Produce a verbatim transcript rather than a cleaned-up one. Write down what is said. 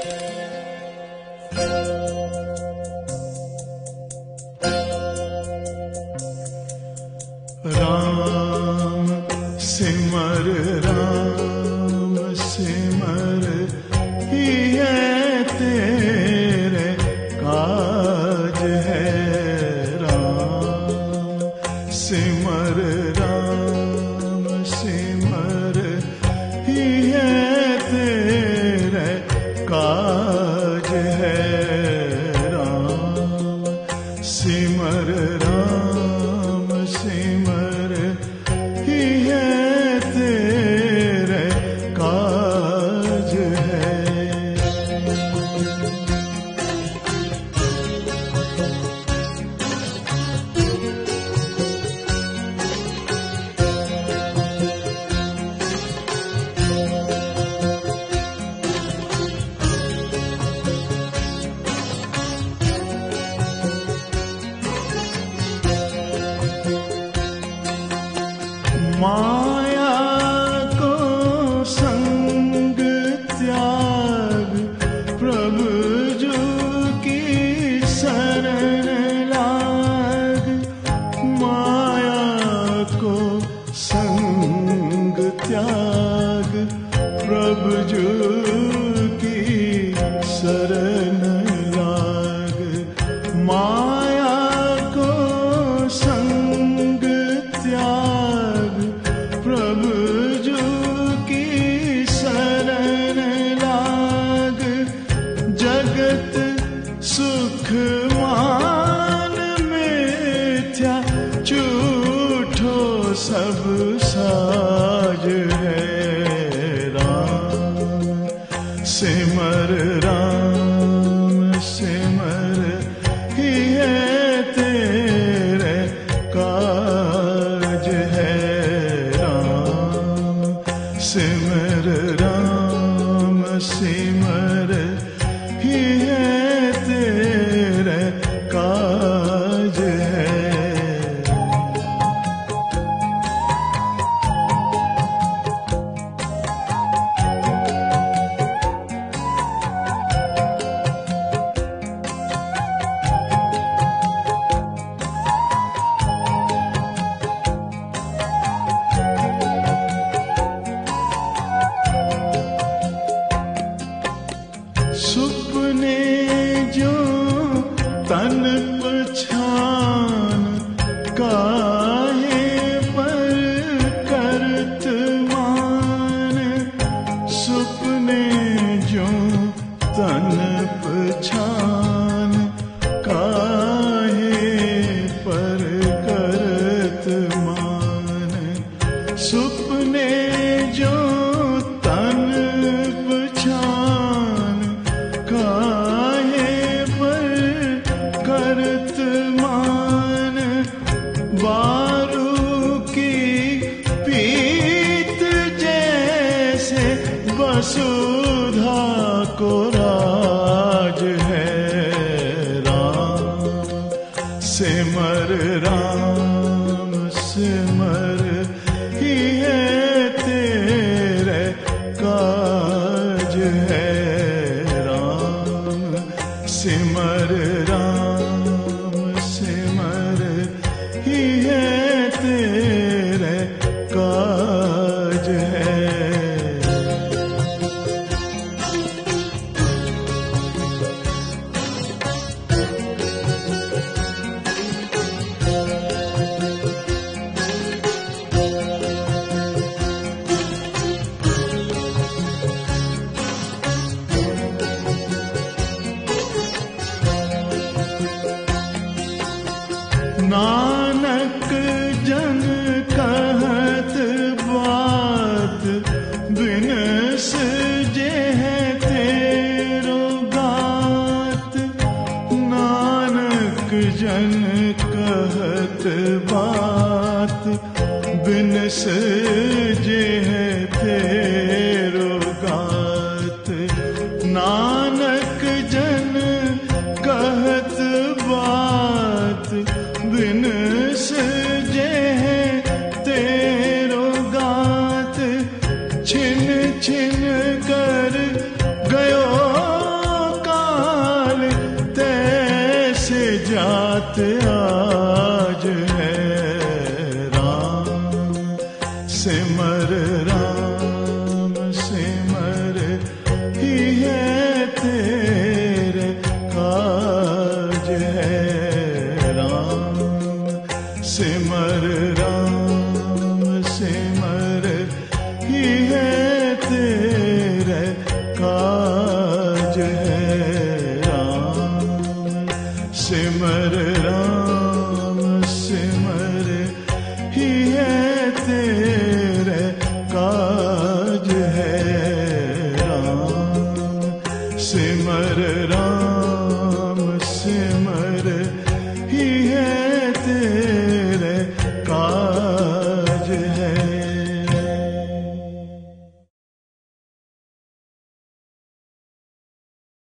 राम सिमर राम सिमर हिये तेरे काज है। राम सिमर राम सिमर हिये तेरे काज है। राम सिमर राम सिमर हिये तेरे काज है। माया को संग त्याग प्रभु जो की शरण लाग। माया को संग त्याग प्रभु जो की शरण लाग। माया को संग त्याग प्रभु जो की शरण लाग। जगत सुख मान मिथ्या झूठो सब साज है। राम सिमर राम सिमर हिये तेरे काज है। राम सिमर राम सिमर हिये तेरे काज है। सुपने जो तन पछान काहे पर करत मान। सुपने जो तन पछान काहे पर करत मान। सुपने जो तन पछान काहे पर करत मान। वारू की पीत जैसे वसुधा को राज है। राम सिमर राम सिमर हिये तेरे काज है। सिमर राम सिमर हिये तेरे काज है। नानक जन कहत बात बिनस जे है तेरो गात। नानक जन कहत बात बिनस जे है तेरो गात। नानक जन कहत बात बिनस जे है तेरो गात। छिन छिन कर गयो बात